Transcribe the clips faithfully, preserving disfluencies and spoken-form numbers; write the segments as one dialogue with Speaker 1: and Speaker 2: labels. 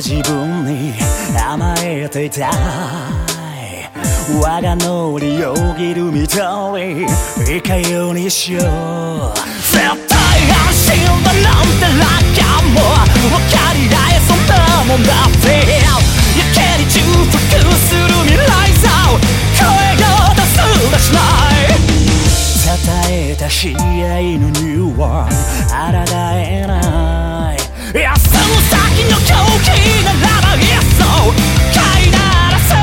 Speaker 1: 自分に甘えていたい。我が脳裏よぎる緑いかようにしよう。絶対安心だなんて楽かも分かり合えそんなもんだって。やけに重複する未来さ声が出すらしない。伝えた悲哀の匂い抗えない。いやその先の狂気ならばいっそ飼いならせ。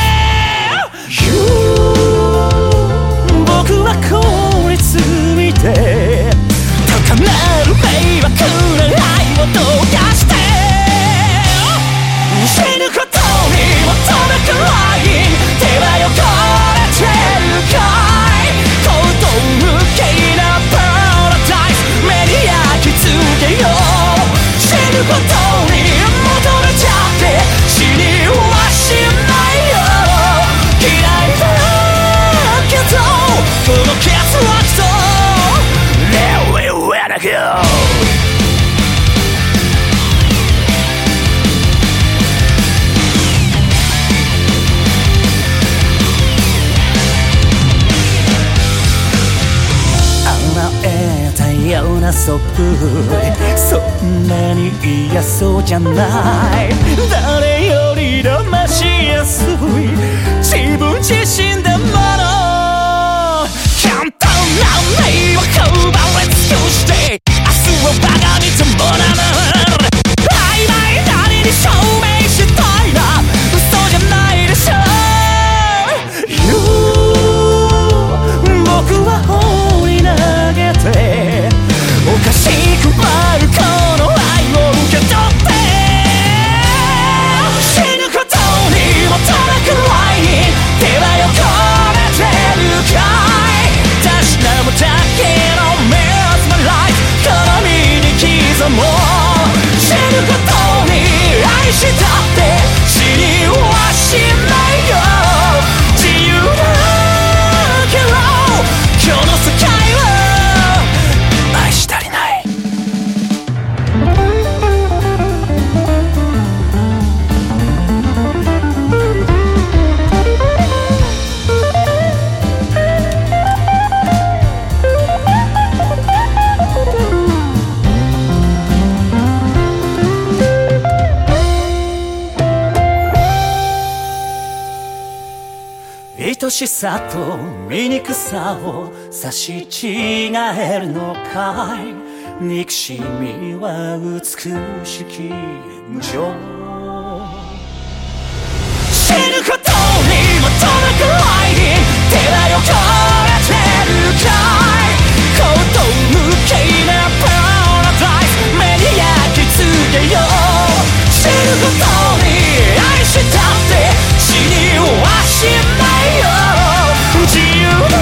Speaker 1: 僕はこいつ見て高鳴る迷惑な愛をどうかして死ぬことにも届くライン手は汚れてるかい。高等無形なパラダイス目に焼き付けよう。死ぬことに求めちゃって死にはしないよ。嫌いだけどこの結末と Let me let it go。ようなそっぷりそんなに嫌そうじゃない。誰より騙しやすい自分自身だもの。簡単な迷惑を奪い尽くして明日をバカに伴う曖昧なりに証明したいな嘘じゃないでしょ。僕は放り投げておかしく舞うこの愛を受け取って死ぬことにも届くライン手は汚れてるかい。たしなむだけの Miss my life 好みに刻もう。死ぬことに愛したって死にはしないよ。自由だけど今日の世界は愛し足りない。愛しさと醜さを差し違えるのかい。憎しみは美しき無情。死ぬことにも届くライン手は汚れてるかい。高等無形なパラダイス目に焼き付けよう。死ぬことに愛したって死にはしないよ。自由だけどこ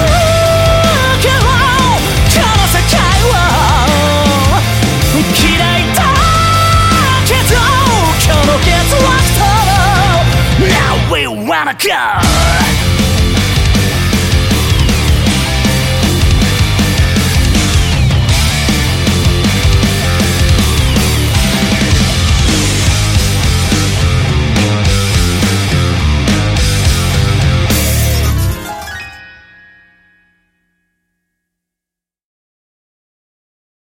Speaker 1: の世界は嫌いだけど今日の結末と Now we wanna go